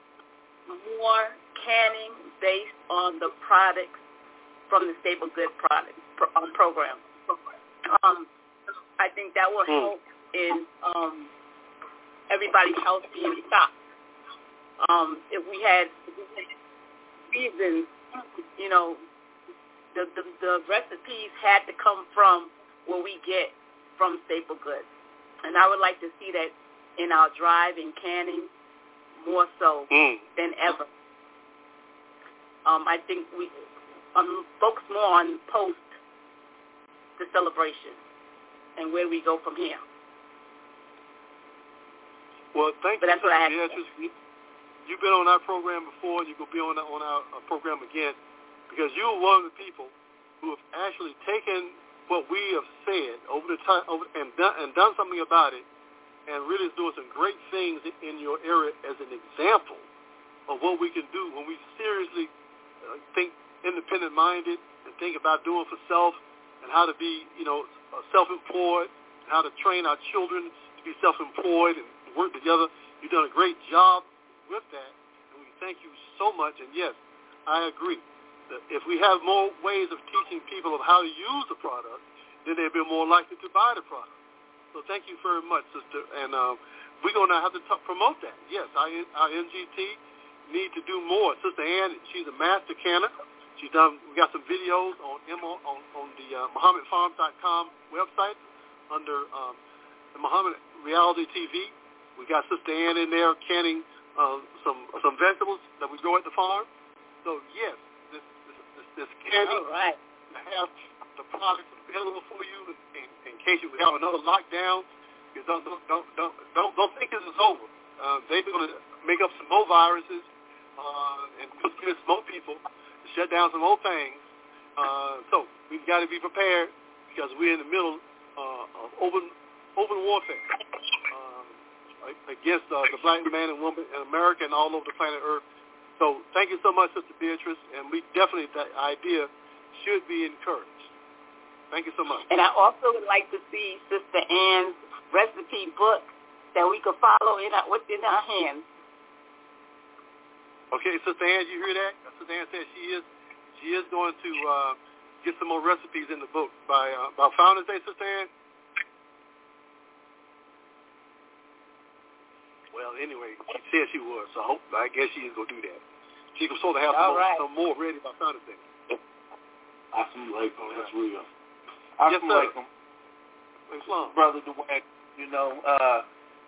more canning based on the products from the Staple Good product pro, um, program. Um, I think that will help in um, everybody's health being stocked. Um, if we had reasons, you know, the, the the recipes had to come from what we get from staple goods. And I would like to see that in our drive and canning more so mm. than ever. Um, I think we um, focus more on post the celebration and where we go from here. Well, thank but you. That's what I have yeah, to just, you've been on our program before, and you will be on, on our uh, program again, because you're one of the people who have actually taken what we have said over the time over, and done and done something about it, and really is doing some great things in your area as an example of what we can do when we seriously uh, think independent-minded and think about doing for self and how to be, you know, uh, self-employed, and how to train our children to be self-employed and work together. You've done a great job with that, and we thank you so much. And yes, I agree that if we have more ways of teaching people of how to use the product, then they'll be more likely to buy the product. So thank you very much, sister. And um, we're going to have to talk, promote that. Yes, our, our N G T need to do more. Sister Ann, she's a master canner. She's done. We got some videos on on, on the uh, Muhammad Farms dot com website under um, the Muhammad Reality T V. We got Sister Ann in there canning uh, some some vegetables that we grow at the farm. So yes, this this, this, this canning All right. have the products available for you in, in case you have another lockdown. You don't don't don't don't don't, don't think this is over. Uh, they're going to make up some more viruses uh, and kill some more people, shut down some more things. Uh, so we've got to be prepared because we're in the middle uh, of open open warfare. Um, against uh, the black man and woman in America and all over the planet Earth. So thank you so much, Sister Beatrice, and we definitely, that idea should be encouraged. Thank you so much. And I also would like to see Sister Ann's recipe book that we could follow in our, what's in our hands. Okay, Sister Ann, you hear that? Sister Ann said she is she is going to uh, get some more recipes in the book by, uh, by Founders Day, Sister Ann? Well, anyway, she said she was, so I, hope, I guess she is going to do that. She was supposed to have some, right. more, some more ready by Founders Day. Assalamualaikum, that's real. Assalamualaikum. Yes, Brother Dwayne, you know, uh,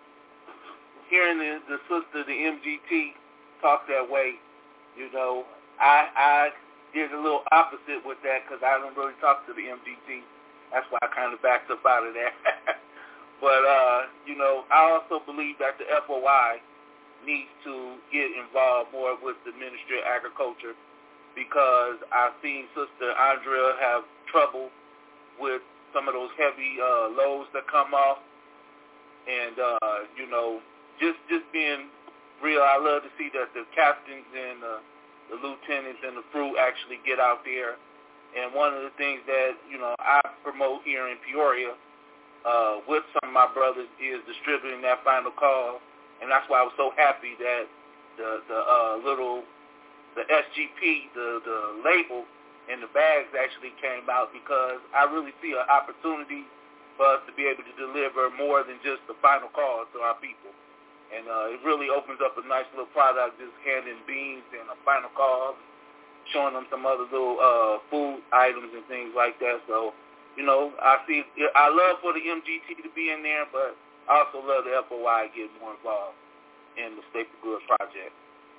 hearing the, the sister, the M G T, talk that way, you know, I I did a little opposite with that because I don't really talk to the M G T. That's why I kind of backed up out of that. But, uh, you know, I also believe that the F O I needs to get involved more with the Ministry of Agriculture because I've seen Sister Andrea have trouble with some of those heavy uh, loads that come off. And, uh, you know, just just being real, I love to see that the captains and uh, the lieutenants and the crew actually get out there. And one of the things that, you know, I promote here in Peoria Uh, with some of my brothers is distributing that final call, and that's why I was so happy that the the uh, little the S G P the the label and the bags actually came out because I really see an opportunity for us to be able to deliver more than just the final call to our people, and uh, it really opens up a nice little product, just handing beans and a final call, showing them some other little uh, food items and things like that. So. You know, I see. I love for the M G T to be in there, but I also love the F O I getting more involved in the Staple Goods Project.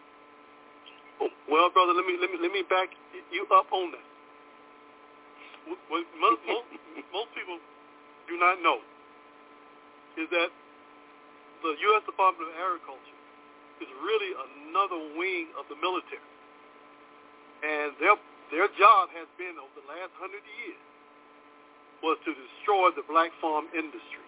Well, brother, let me let me let me back you up on that. What most, most, most people do not know is that the U S Department of Agriculture is really another wing of the military, and their their job has been over the last hundred years. Was to destroy the black farm industry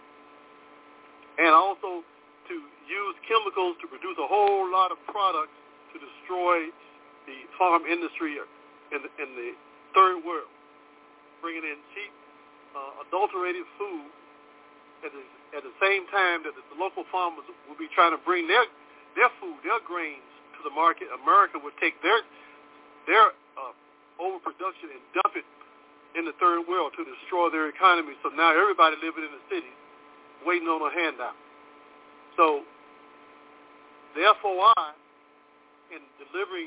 and also to use chemicals to produce a whole lot of products to destroy the farm industry in the, in the third world, bringing in cheap, uh, adulterated food at the, at the same time that the local farmers will be trying to bring their their food, their grains to the market. America would take their their uh, overproduction and dump it in the third world to destroy their economy. So now everybody living in the cities waiting on a handout. So the F O I in delivering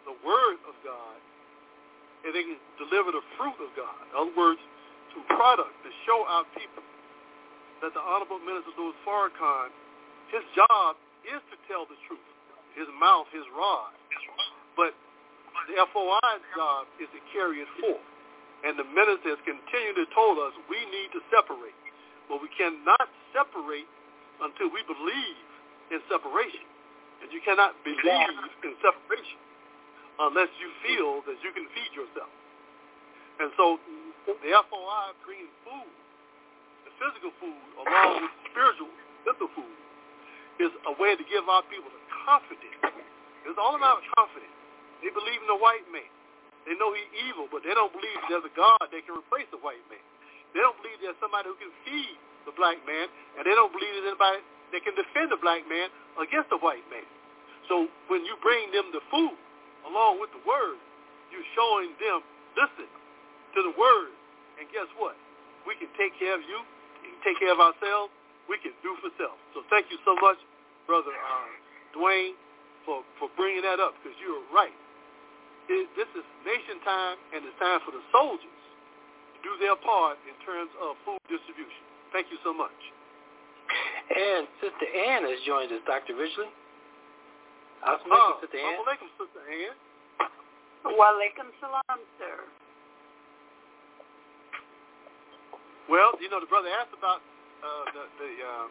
the word of God, and they can deliver the fruit of God. In other words, to product to show our people that the Honorable Minister Louis Farrakhan, his job is to tell the truth. His mouth, his rod. But the F O I's job is to carry it forth. And the minister has continued to told us we need to separate. But we cannot separate until we believe in separation. And you cannot believe in separation unless you feel that you can feed yourself. And so the F O I brings food, the physical food, along with spiritual, mental food, is a way to give our people the confidence. It's all about confidence. They believe in the white man. They know he's evil, but they don't believe there's a God that can replace the white man. They don't believe there's somebody who can feed the black man, and they don't believe there's anybody that can defend the black man against the white man. So when you bring them the food along with the word, you're showing them, listen to the word, and guess what? We can take care of you. We can take care of ourselves. We can do for self. So thank you so much, Brother uh, Dwayne, for, for bringing that up, because you're right. It, this is nation time, and it's time for the soldiers to do their part in terms of food distribution. Thank you so much. And Sister Ann has joined us, Doctor Ridgely. Assalamu alaikum, Sister Ann. Assalamu alaikum, Sister Ann. Wa alaikum salam, sir. Well, you know, the brother asked about uh, the the, uh,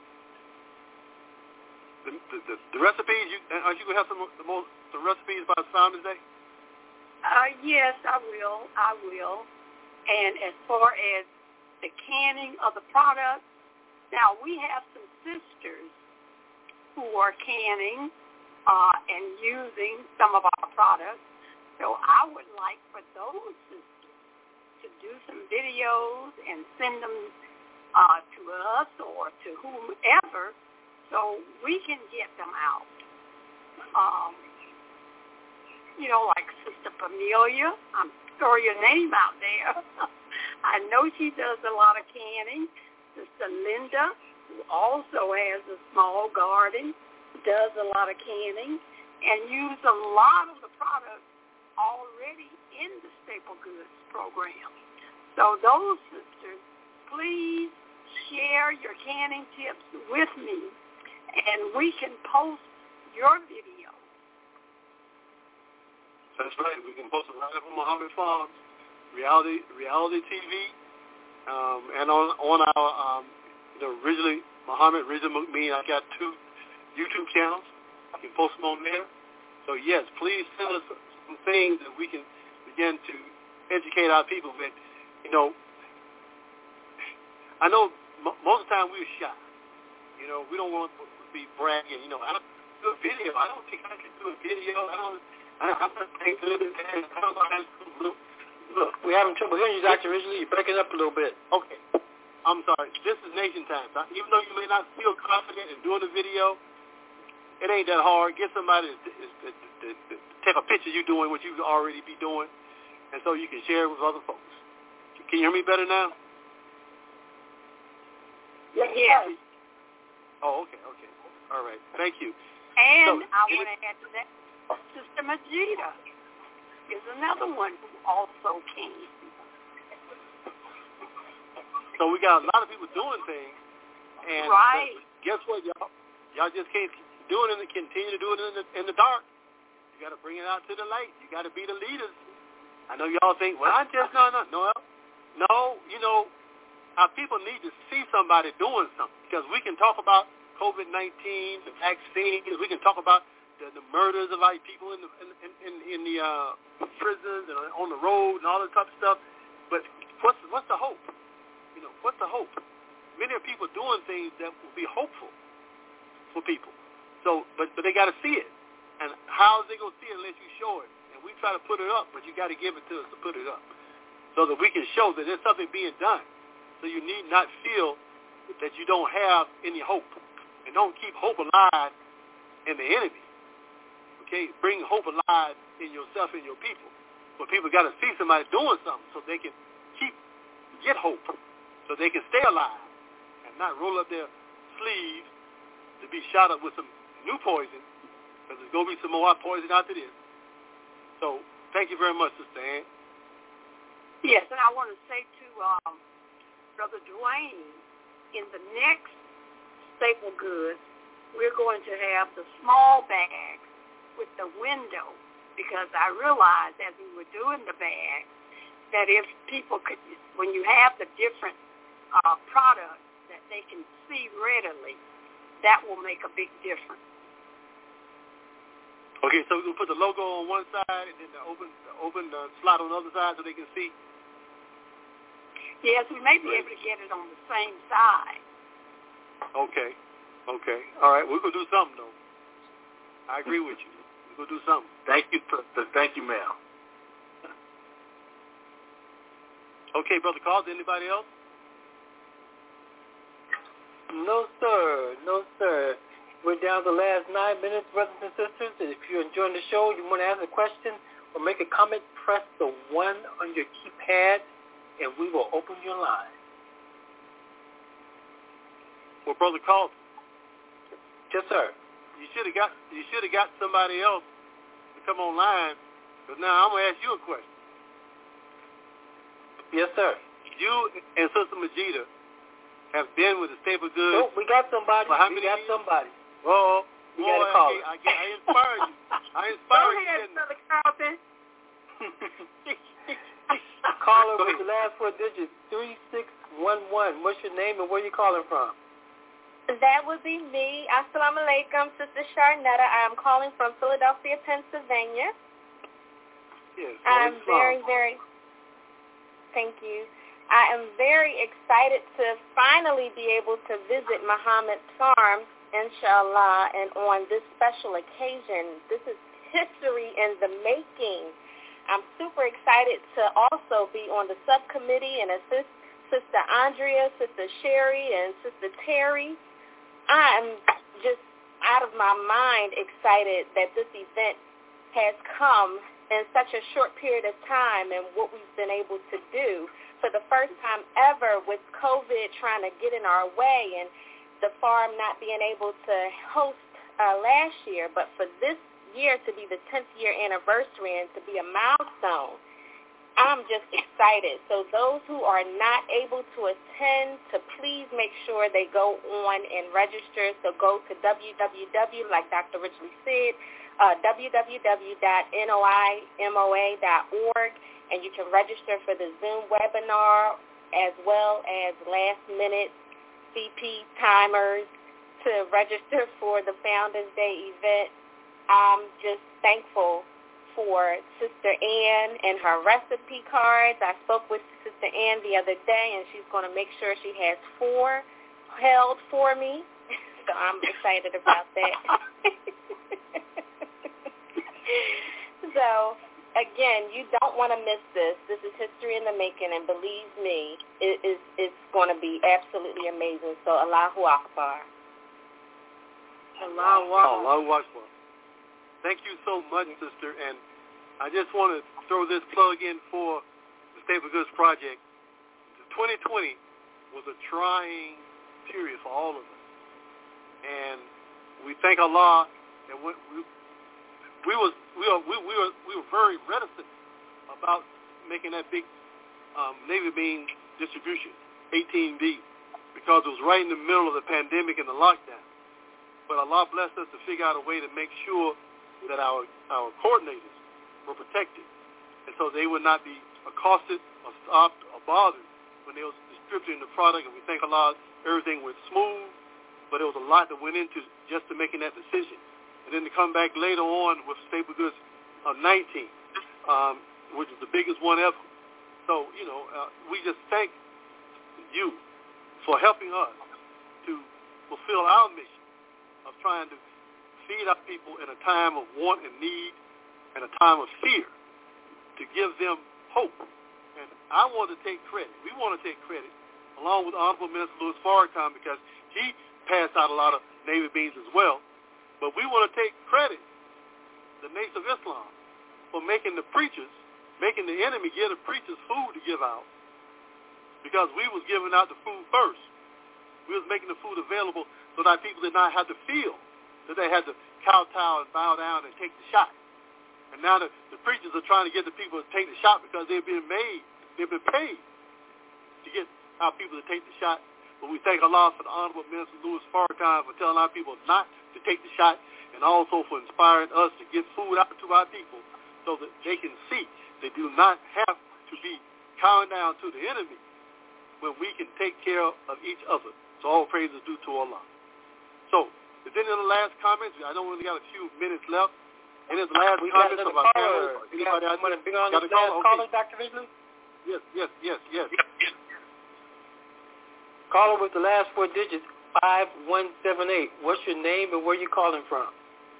the the the the recipes. You, aren't you going to have some the most the recipes about Founders Day? Uh, yes, I will. I will. And as far as the canning of the product, now we have some sisters who are canning uh, and using some of our products. So I would like for those sisters to do some videos and send them uh, to us or to whomever so we can get them out. Um, you know, like Sister Pamelia. I'm throwing your name out there. I know she does a lot of canning. Sister Linda, who also has a small garden, does a lot of canning and use a lot of the products already in the Staple Goods program. So those sisters, please share your canning tips with me, and we can post your video. That's right. We can post it right up on Muhammad Farms, reality reality T V, um, and on on our um, you know, originally Muhammad Rizal McMean. I got two YouTube channels. You can post them on there. So yes, please send us some things that we can begin to educate our people with. You know, I know m- most of the time we're shy. You know, we don't want to be bragging. You know, I don't do a video. I don't think I can do a video. I don't. I, I'm not thinking a little bit. I don't know how to look. Look, we're having trouble hearing you, Doctor Ridgely. You're breaking up a little bit. Okay. I'm sorry. This is Nation Time. Even though you may not feel confident in doing the video, it ain't that hard. Get somebody to, to, to, to take a picture of you doing what you already be doing, and so you can share it with other folks. Can you hear me better now? Yes. Oh, okay, okay. All right. Thank you. And so, I want to add to that, Sister Majida is another one who also came. So we got a lot of people doing things, and right. guess what, y'all? Y'all just can't do it and continue to do it in the, in the dark. You got to bring it out to the light. You got to be the leaders. I know y'all think, well, I just no, no, no, no. You know, our people need to see somebody doing something, because we can talk about COVID nineteen, the vaccines. We can talk about the, the murders of our people in the in in, in the uh, prisons and on the road and all that type of stuff. But what's what's the hope? You know, what's the hope? Many of people doing things that will be hopeful for people. So, but but they got to see it. And how are they going to see it unless you show it? And we try to put it up, but you got to give it to us to put it up, so that we can show that there's something being done. So you need not feel that you don't have any hope, and don't keep hope alive in the enemy. Okay, bring hope alive in yourself and your people. But people got to see somebody doing something so they can keep get hope, so they can stay alive and not roll up their sleeves to be shot up with some new poison, because there's going to be some more poison after this. So thank you very much, Sister Ann. Yes, and I want to say to um, Brother Dwayne, in the next staple goods, we're going to have the small bag with the window, because I realized as we were doing the bag that if people could, when you have the different uh, products that they can see readily, that will make a big difference. Okay, so we're going to put the logo on one side and then the open the open the slot on the other side so they can see? Yes, we may be able to get it on the same side. Okay, okay. All right, we're going to do something, though. I agree with you. We're going to do something. Thank you, thank you, ma'am. Okay, Brother Carl, anybody else? No, sir. No, sir. We're down to the last nine minutes, brothers and sisters. If you're enjoying the show, you want to ask a question or make a comment, press the one on your keypad, and we will open your line. Well, Brother Carl. Yes, sir. You should have got you should have got somebody else to come online, because now I'm gonna ask you a question. Yes, sir. You and Sister Majida have been with the Staple Goods. Oh, we got somebody. For how we many got years? somebody. Oh, we boy, got a caller. I, I, I inspire you. I inspire Go you. ahead, Brother Carlton. Caller with the last four digits, three six one one. What's your name and where you calling from? That would be me. Assalamu alaikum, Sister Sharnetta. I am calling from Philadelphia, Pennsylvania. Yes, I'm very, very, thank you. I am very excited to finally be able to visit Muhammad's farm, inshallah, and on this special occasion. This is history in the making. I'm super excited to also be on the subcommittee and assist Sister Andrea, Sister Sherry, and Sister Terry. I'm just out of my mind excited that this event has come in such a short period of time and what we've been able to do for the first time ever with COVID trying to get in our way and the farm not being able to host uh, last year. But for this year to be the tenth year anniversary and to be a milestone, I'm just excited. So those who are not able to attend, to please make sure they go on and register. So go to w w w, like Doctor Richley said, uh, w w w dot noimoa dot org, and you can register for the Zoom webinar as well as last-minute C P timers to register for the Founders Day event. I'm just thankful for Sister Ann and her recipe cards. I spoke with Sister Ann the other day, and she's going to make sure she has four held for me. So I'm excited about that. So, again, you don't want to miss this. This is history in the making, and believe me, it is, it's going to be absolutely amazing. So, Allahu Akbar. Allahu Akbar. Allahu Akbar. Thank you so much, Sister. And I just want to throw this plug in for the Staple Goods Project. twenty twenty was a trying period for all of us. And we thank Allah that we, we, we, was, we, were, we, we, were, we were very reticent about making that big um, Navy bean distribution, eighteen B, because it was right in the middle of the pandemic and the lockdown. But Allah blessed us to figure out a way to make sure that our our coordinators were protected, and so they would not be accosted or stopped or bothered when they was distributing the product. And we thank Allah, everything went smooth, but there was a lot that went into just to making that decision. And then to come back later on with Staple Goods uh, nineteen, um, which is the biggest one ever. So, you know, uh, we just thank you for helping us to fulfill our mission of trying to feed our people in a time of want and need and a time of fear, to give them hope. And I want to take credit. We want to take credit, along with Honorable Minister Louis Farrakhan, because he passed out a lot of Navy beans as well. But we want to take credit, the Nation of Islam, for making the preachers, making the enemy give the preachers food to give out, because we was giving out the food first. We was making the food available so that people did not have to feel that they had to kowtow and bow down and take the shot. And now the, the preachers are trying to get the people to take the shot because they're being made, they've been paid to get our people to take the shot. But we thank Allah for the Honorable Minister Louis Farrakhan for telling our people not to take the shot, and also for inspiring us to get food out to our people so that they can see they do not have to be cowing down to the enemy when we can take care of each other. So all praise is due to Allah. So, is there any other last comments? I know we only got a few minutes left. Any other last we comments got about caller. Anybody got, got, want to bring on got this last caller, okay. Doctor Ridley? Yes, yes, yes, yes. Caller with the last four digits, five one seven eight. What's your name and where you calling from?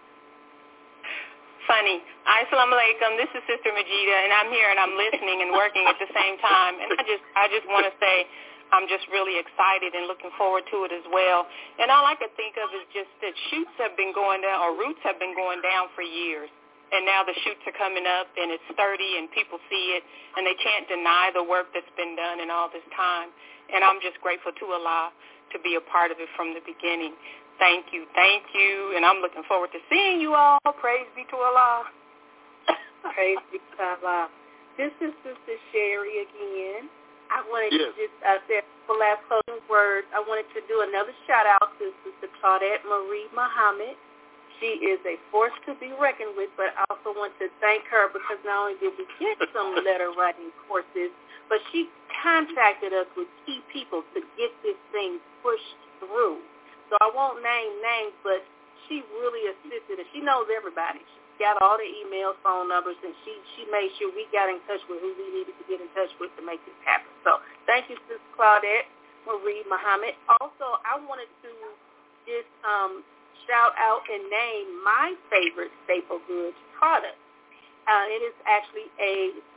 Funny. Assalamu alaikum. This is Sister Majida, and I'm here and I'm listening and working at the same time. And I just, I just want to say I'm just really excited and looking forward to it as well. And all I could think of is just that shoots have been going down, or roots have been going down for years. And now the shoots are coming up, and it's sturdy, and people see it, and they can't deny the work that's been done in all this time. And I'm just grateful to Allah to be a part of it from the beginning. Thank you, thank you, and I'm looking forward to seeing you all. Praise be to Allah. Praise be to Allah. This is Sister Sherry again. I wanted yes. to just uh, say for last closing words, I wanted to do another shout-out to Sister Claudette Marie Muhammad. She is a force to be reckoned with, but I also want to thank her because not only did we get some letter writing courses, but she contacted us with key people to get this thing pushed through. So I won't name names, but she really assisted us. She knows everybody. She got all the emails, phone numbers, and she, she made sure we got in touch with who we needed to get in touch with to make this happen. So thank you, Sister Claudette Marie Muhammad. Also, I wanted to just um, shout out and name my favorite Staple Goods product. Uh, it is actually a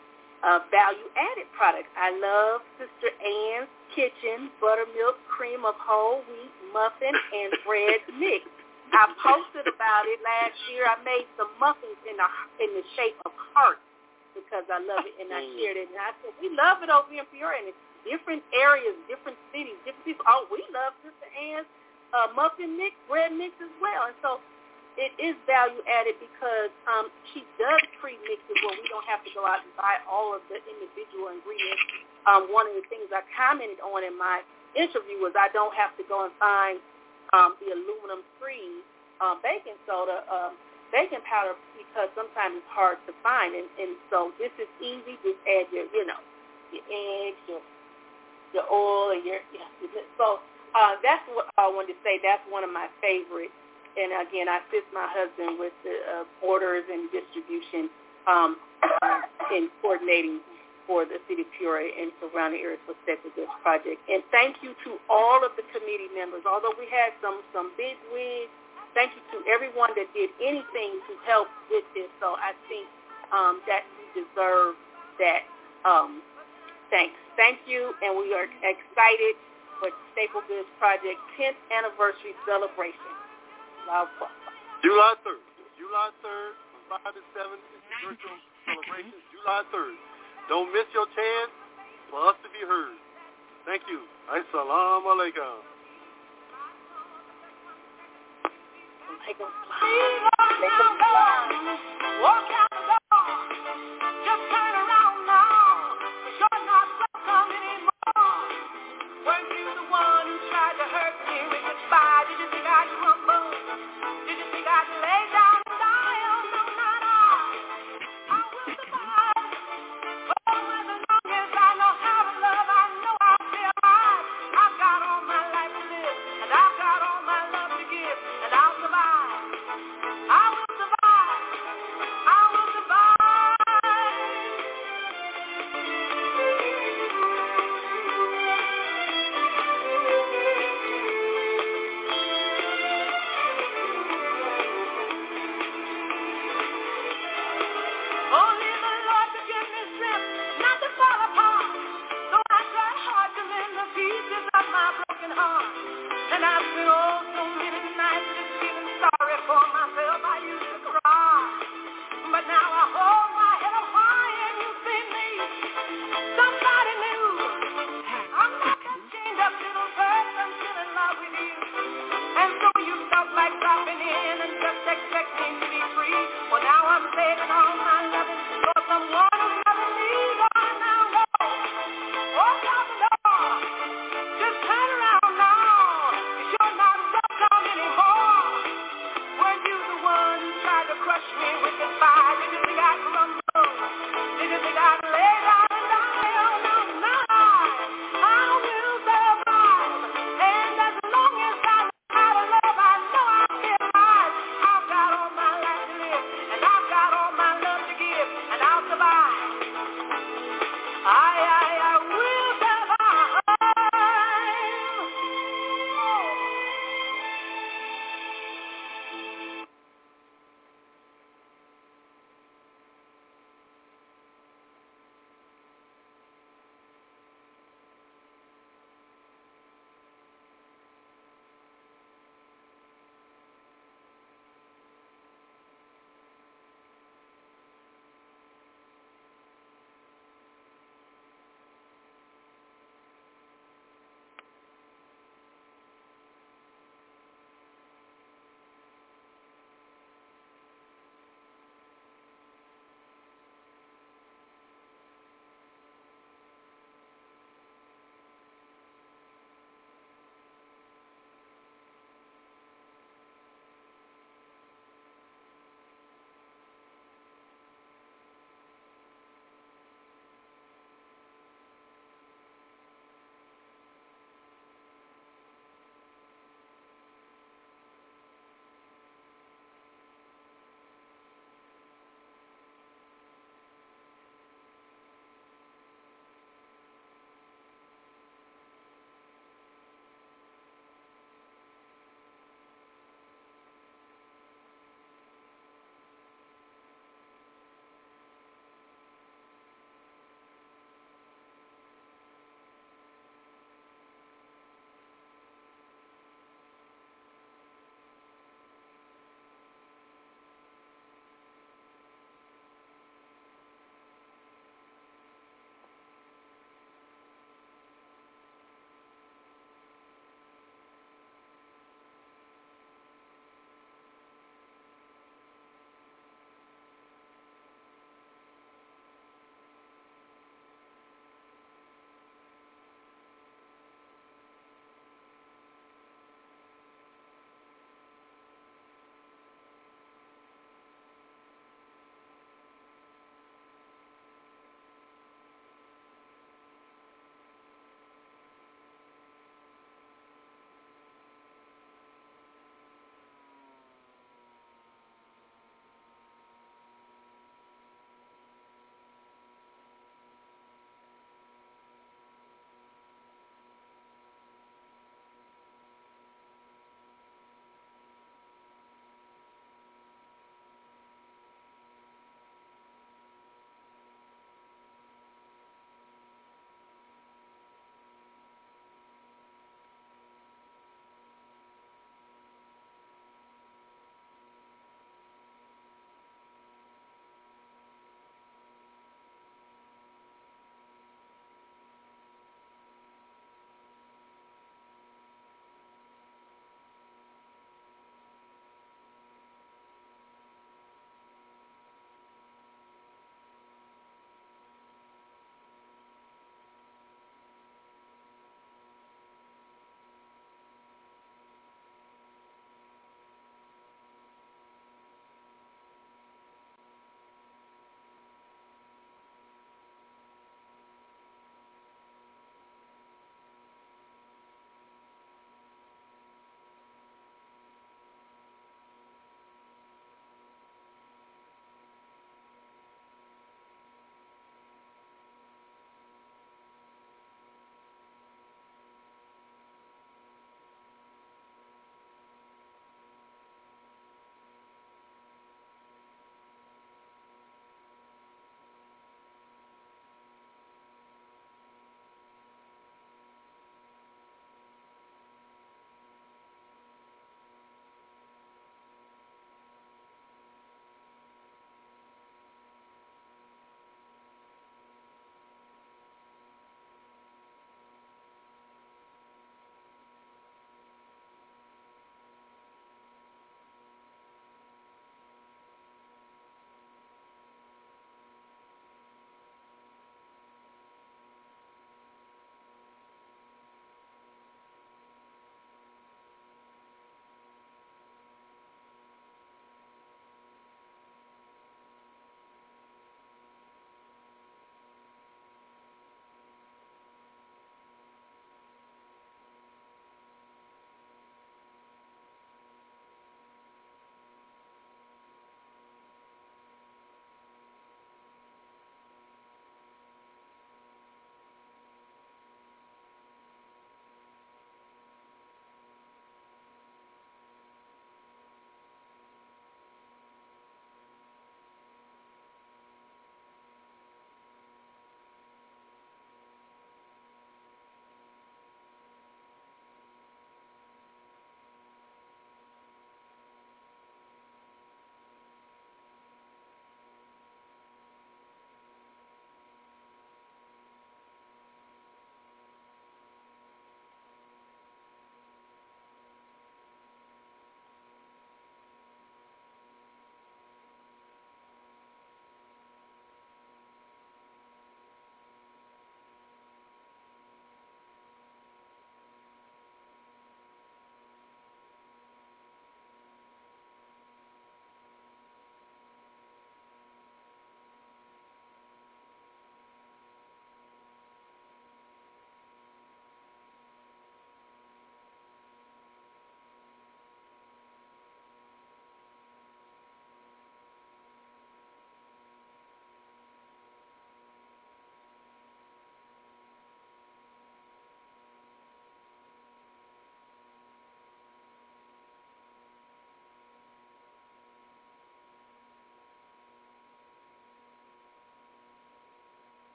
Uh, value-added product. I love Sister Ann's Kitchen buttermilk cream of whole wheat muffin and bread mix. I posted about it last year. I made some muffins in the in the shape of hearts because I love it, and I shared it. And I said, we love it over here in Peoria, and it's different areas, different cities, different people. Oh, we love Sister Ann's uh, muffin mix, bread mix as well. And so it is value added because um, she does pre-mix it where we don't have to go out and buy all of the individual ingredients. Um, one of the things I commented on in my interview was I don't have to go and find um, the aluminum-free uh, baking soda, um, baking powder because sometimes it's hard to find. And, and so this is easy. Just add your, you know, your eggs, your, your oil, and your, you know, so uh, that's what I wanted to say. That's one of my favorites. And, again, I assist my husband with the uh, orders and distribution um, in coordinating for the City of Peoria and surrounding areas for Staple Goods Project. And thank you to all of the committee members. Although we had some, some big wigs, thank you to everyone that did anything to help with this. So I think um, that you deserve that um, thanks. Thank you, and we are excited for Staple Goods Project tenth anniversary celebration. July third. July third from five to seven is the virtual celebration. July third. Don't miss your chance for us to be heard. Thank you. Assalamu alaikum. Walk out the door. Just turn around now. You're not welcome anymore. Weren't you the one who tried to hurt me with goodbye? Did you think I'd crumble? Did you think I'd lay down and die? Oh, no, not all. I will survive. Oh, as long as I know how to love, I know I'll be alive. I've got all my life to live, and I've got all my love to give, and I'll survive. I will survive. I will survive. Only the Lord could give me strength not to fall apart. So I try hard to mend the pieces of my broken heart. And I've spent oh so many